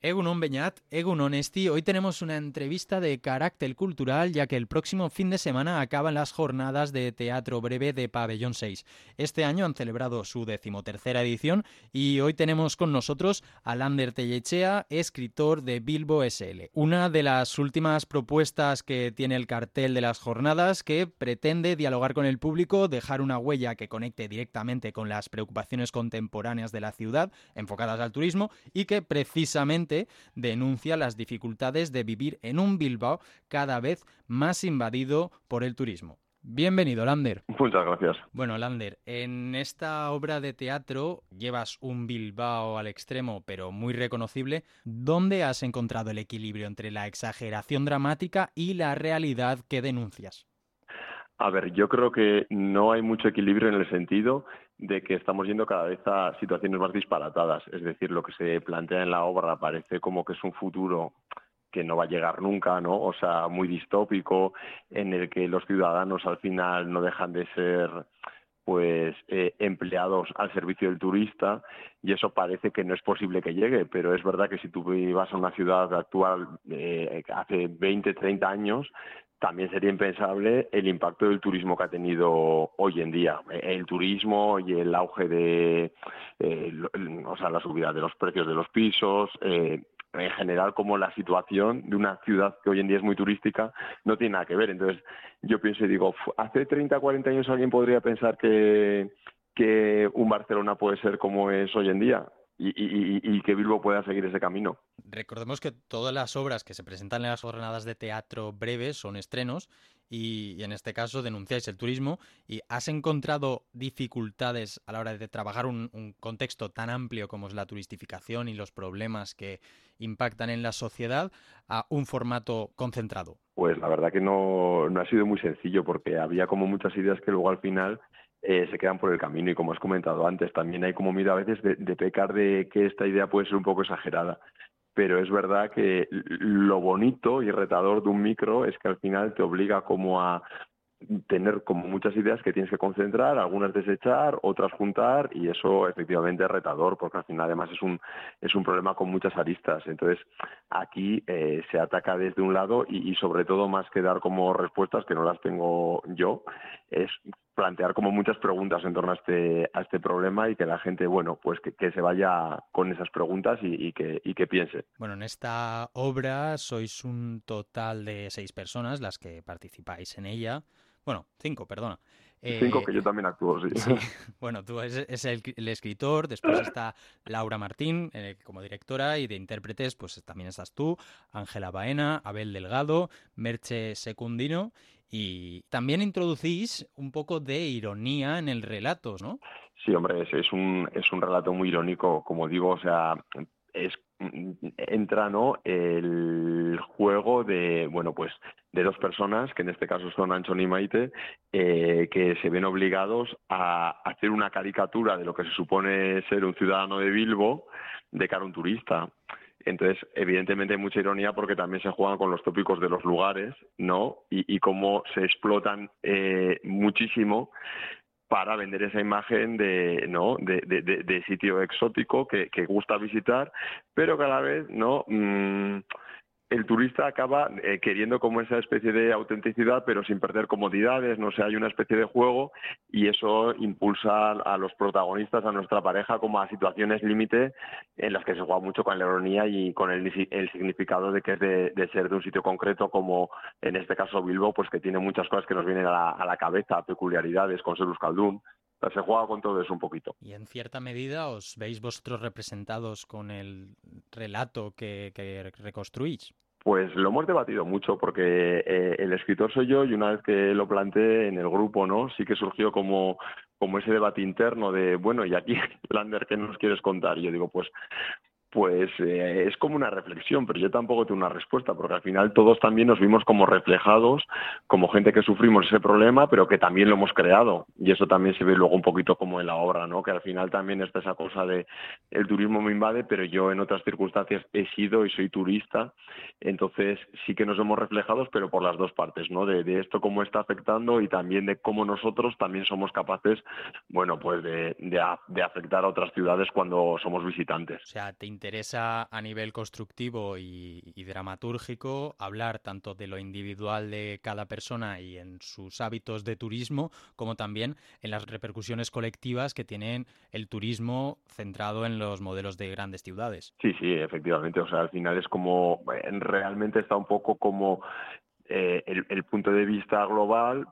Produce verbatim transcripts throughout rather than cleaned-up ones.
Egunon Beñat, Egunon Esti. Hoy tenemos una entrevista de carácter cultural, ya que el próximo fin de semana acaban las jornadas de teatro breve de Pabellón seis. Este año han celebrado su decimotercera edición y hoy tenemos con nosotros a Lander Tellechea, escritor de Bilbo S L. Una de las últimas propuestas que tiene el cartel de las jornadas, que pretende dialogar con el público, dejar una huella que conecte directamente con las preocupaciones contemporáneas de la ciudad, enfocadas al turismo, y que precisamente denuncia las dificultades de vivir en un Bilbao cada vez más invadido por el turismo. Bienvenido, Lander. Muchas gracias. Bueno, Lander, en esta obra de teatro llevas un Bilbao al extremo, pero muy reconocible. ¿Dónde has encontrado el equilibrio entre la exageración dramática y la realidad que denuncias? A ver, yo creo que no hay mucho equilibrio en el sentido de que estamos yendo cada vez a situaciones más disparatadas. Es decir, lo que se plantea en la obra parece como que es un futuro que no va a llegar nunca, ¿no? O sea, muy distópico, en el que los ciudadanos al final no dejan de ser pues eh, empleados al servicio del turista, y eso parece que no es posible que llegue, pero es verdad que si tú vas a una ciudad actual eh, hace veinte, treinta años, también sería impensable el impacto del turismo que ha tenido hoy en día. El turismo y el auge de, eh, o sea, la subida de los precios de los pisos, eh, en general, como la situación de una ciudad que hoy en día es muy turística no tiene nada que ver. Entonces, yo pienso y digo, hace treinta, cuarenta años alguien podría pensar que, que un Barcelona puede ser como es hoy en día y, y, y que Bilbo pueda seguir ese camino. Recordemos que todas las obras que se presentan en las jornadas de teatro breves son estrenos y, y en este caso denunciáis el turismo. ¿Y has encontrado dificultades a la hora de trabajar un, un contexto tan amplio como es la turistificación y los problemas que impactan en la sociedad a un formato concentrado? Pues la verdad que no, no ha sido muy sencillo, porque había como muchas ideas que luego al final eh, se quedan por el camino, y como has comentado antes, también hay como miedo a veces de, de pecar de que esta idea puede ser un poco exagerada. Pero es verdad que lo bonito y retador de un micro es que al final te obliga como a tener como muchas ideas que tienes que concentrar, algunas desechar, otras juntar, y eso efectivamente es retador, porque al final además es un es un problema con muchas aristas. Entonces aquí eh, se ataca desde un lado y, y sobre todo, más que dar como respuestas, que no las tengo yo, es plantear como muchas preguntas en torno a este a este problema, y que la gente, bueno, pues que, que se vaya con esas preguntas y, y que y que piense. Bueno, en esta obra sois un total de seis personas las que participáis en ella. Bueno, cinco, perdona. Cinco, Eh, que yo también actúo, sí. sí, bueno, tú es, es el, el escritor, después está Laura Martín eh, como directora, y de intérpretes pues también estás tú, Ángela Baena, Abel Delgado, Merche Secundino, y también introducís un poco de ironía en el relato, ¿no? Sí, hombre, es, es un es un relato muy irónico, como digo. O sea, es entra, ¿no?, el juego de, bueno, pues de dos personas, que en este caso son Anchón y Maite, eh, que se ven obligados a hacer una caricatura de lo que se supone ser un ciudadano de Bilbo de cara a un turista. Entonces, evidentemente hay mucha ironía, porque también se juegan con los tópicos de los lugares, ¿no? Y, y cómo se explotan eh, muchísimo para vender esa imagen de, ¿no?, de, de, de, de sitio exótico que, que gusta visitar, pero que a la vez, ¿no?, mmm, el turista acaba eh, queriendo como esa especie de autenticidad, pero sin perder comodidades. No sé, hay una especie de juego, y eso impulsa a los protagonistas, a nuestra pareja, como a situaciones límite en las que se juega mucho con la ironía y con el, el significado de que es de, de ser de un sitio concreto, como en este caso Bilbo, pues que tiene muchas cosas que nos vienen a la, a la cabeza, peculiaridades, con ser Euskaldun. O sea, se juega con todo eso un poquito. Y en cierta medida os veis vosotros representados con el relato que, que reconstruís. Pues lo hemos debatido mucho, porque eh, el escritor soy yo, y una vez que lo planteé en el grupo, ¿no?, sí que surgió como, como ese debate interno de, bueno, y aquí, Lander, ¿qué nos quieres contar? Y yo digo, pues Pues eh, es como una reflexión, pero yo tampoco tengo una respuesta, porque al final todos también nos vimos como reflejados, como gente que sufrimos ese problema, pero que también lo hemos creado. Y eso también se ve luego un poquito como en la obra, ¿no? Que al final también está esa cosa de el turismo me invade, pero yo en otras circunstancias he sido y soy turista. Entonces sí que nos hemos reflejados, pero por las dos partes, ¿no? De, de esto cómo está afectando, y también de cómo nosotros también somos capaces, bueno, pues de, de, de afectar a otras ciudades cuando somos visitantes. O sea, te interesa a nivel constructivo y, y dramatúrgico hablar tanto de lo individual de cada persona y en sus hábitos de turismo, como también en las repercusiones colectivas que tienen el turismo centrado en los modelos de grandes ciudades. Sí, sí, efectivamente. O sea, al final es como, eh, realmente está un poco como eh, el, el punto de vista global,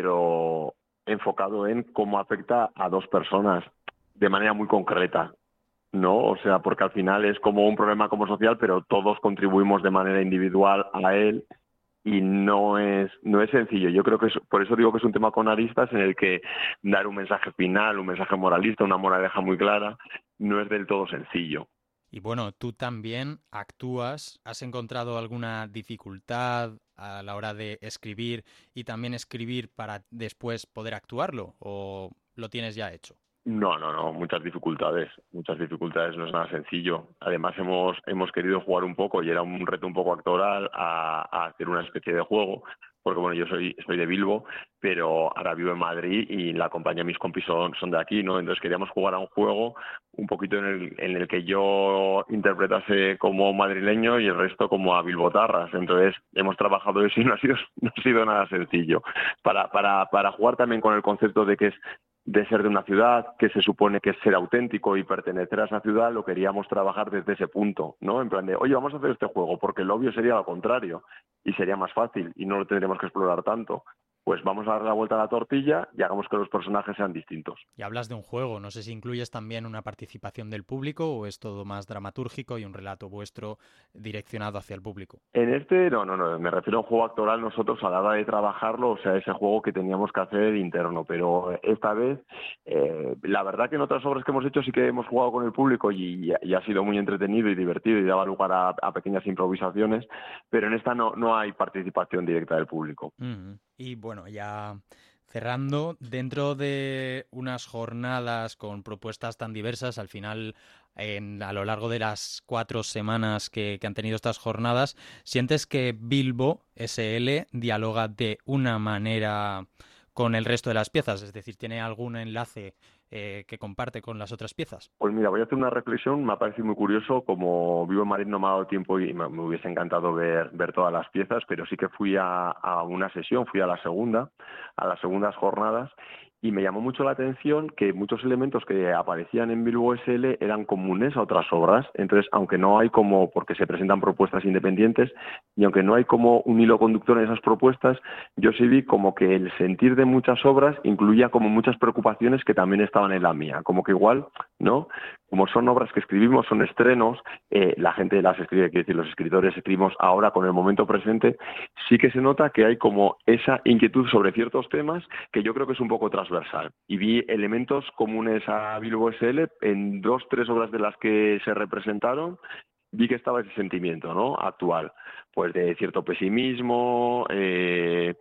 pero enfocado en cómo afecta a dos personas de manera muy concreta, ¿no? O sea, porque al final es como un problema como social, pero todos contribuimos de manera individual a él y no es no es sencillo. Yo creo que es, por eso digo que es un tema con aristas en el que dar un mensaje final, un mensaje moralista, una moraleja muy clara, no es del todo sencillo. Y bueno, tú también actúas. ¿Has encontrado alguna dificultad a la hora de escribir y también escribir para después poder actuarlo? ¿O lo tienes ya hecho? No, no, no, muchas dificultades, muchas dificultades, no es nada sencillo. Además hemos hemos querido jugar un poco y era un reto un poco actoral a, a hacer una especie de juego, porque bueno, yo soy soy de Bilbo, pero ahora vivo en Madrid y la compañía, mis compis son, son de aquí, ¿no? Entonces queríamos jugar a un juego un poquito en el, en el que yo interpretase como madrileño y el resto como a bilbotarras. Entonces hemos trabajado eso y no ha sido, no ha sido nada sencillo. Para, para, para jugar también con el concepto de que es de ser de una ciudad, que se supone que es ser auténtico y pertenecer a esa ciudad, lo queríamos trabajar desde ese punto, ¿no? En plan de, oye, vamos a hacer este juego, porque lo obvio sería lo contrario, y sería más fácil, y no lo tendríamos que explorar tanto. Pues vamos a dar la vuelta a la tortilla y hagamos que los personajes sean distintos. Y hablas de un juego, no sé si incluyes también una participación del público o es todo más dramatúrgico y un relato vuestro direccionado hacia el público. En este, no, no, no, me refiero a un juego actoral nosotros a la hora de trabajarlo, o sea, ese juego que teníamos que hacer interno, pero esta vez, eh, la verdad que en otras obras que hemos hecho sí que hemos jugado con el público y, y ha sido muy entretenido y divertido y daba lugar a, a pequeñas improvisaciones, pero en esta no, no hay participación directa del público. Mm-hmm. Y bueno, ya cerrando, dentro de unas jornadas con propuestas tan diversas, al final, en, a lo largo de las cuatro semanas que, que han tenido estas jornadas, ¿sientes que Bilbo S L dialoga de una manera con el resto de las piezas? Es decir, ¿tiene algún enlace eh, que comparte con las otras piezas? Pues mira, voy a hacer una reflexión, me ha parecido muy curioso, como vivo en Madrid no me ha dado tiempo y me, me hubiese encantado ver, ver todas las piezas, pero sí que fui a, a una sesión, fui a la segunda, a las segundas jornadas, y me llamó mucho la atención que muchos elementos que aparecían en Bilbo S L eran comunes a otras obras. Entonces, aunque no hay como, porque se presentan propuestas independientes, y aunque no hay como un hilo conductor en esas propuestas, yo sí vi como que el sentir de muchas obras incluía como muchas preocupaciones que también estaban en la mía, como que igual, ¿no? Como son obras que escribimos, son estrenos, eh, la gente las escribe, quiero decir, los escritores escribimos ahora con el momento presente, sí que se nota que hay como esa inquietud sobre ciertos temas que yo creo que es un poco transversal. Y vi elementos comunes a Bilbo S L en dos, tres obras de las que se representaron, vi que estaba ese sentimiento, ¿no? Actual, pues de cierto pesimismo, eh,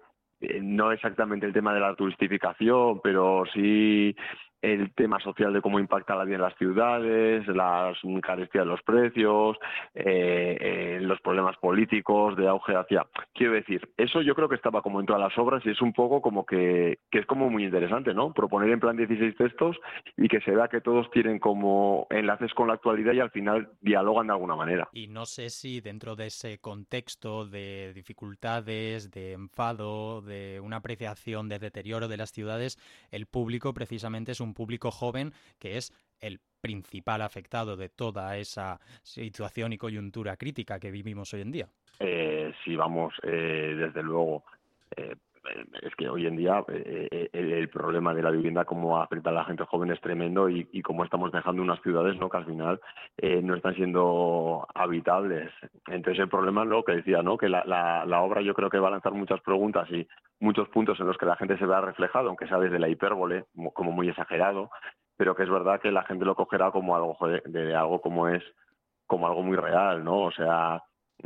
no exactamente el tema de la turistificación, pero sí el tema social de cómo impacta la vida en las ciudades, la carestía de los precios, eh, eh, los problemas políticos de auge hacia... Quiero decir, eso yo creo que estaba como en todas las obras y es un poco como que, que es como muy interesante, ¿no? Proponer en plan dieciséis textos y que se vea que todos tienen como enlaces con la actualidad y al final dialogan de alguna manera. Y no sé si dentro de ese contexto de dificultades, de enfado, de una apreciación de deterioro de las ciudades, el público precisamente es un público joven que es el principal afectado de toda esa situación y coyuntura crítica que vivimos hoy en día. Eh, sí, vamos, eh, desde luego. Eh, es que hoy en día eh, el, el problema de la vivienda, cómo afecta a la gente joven, es tremendo y, y cómo estamos dejando unas ciudades, ¿no?, que al final eh, no están siendo habitables. Entonces el problema es lo que decía, ¿no?, que la, la, la obra yo creo que va a lanzar muchas preguntas y muchos puntos en los que la gente se vea reflejado, aunque sea desde la hipérbole, como, como muy exagerado, pero que es verdad que la gente lo cogerá como algo, joder, de algo como es, como algo muy real, ¿no? O sea,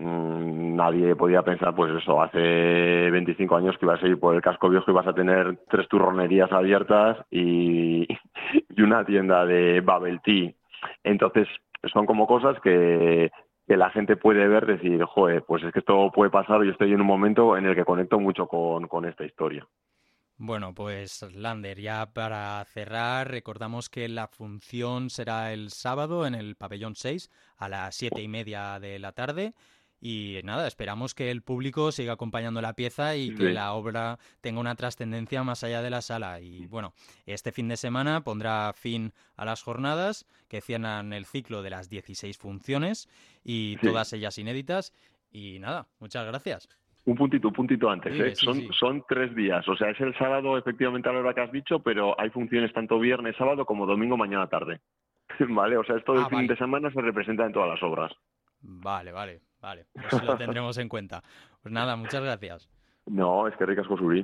nadie podía pensar, pues eso, hace veinticinco años que ibas a ir por el casco viejo y vas a tener tres turronerías abiertas y, y una tienda de bubble tea. Entonces, son como cosas que, que la gente puede ver, decir, joder, pues es que esto puede pasar y estoy en un momento en el que conecto mucho con, con esta historia. Bueno, pues Lander, ya para cerrar, recordamos que la función será el sábado en el pabellón seis a las siete y media de la tarde. Y nada, esperamos que el público siga acompañando la pieza y que Sí, la obra tenga una trascendencia más allá de la sala. Y bueno, este fin de semana pondrá fin a las jornadas que cierran el ciclo de las dieciséis funciones y sí. todas ellas inéditas. Y nada, muchas gracias. Un puntito, un puntito antes, ¿eh? Dime, sí, Son, sí. son tres días, o sea, es el sábado efectivamente a la hora que has dicho, pero hay funciones tanto viernes, sábado como domingo, mañana tarde. ¿Vale? O sea, es todo el Ah, fin de vale. semana se representa en todas las obras. Vale, vale, vale. Pues lo tendremos en cuenta. Pues nada, muchas gracias. No, es que ricas, Josuri.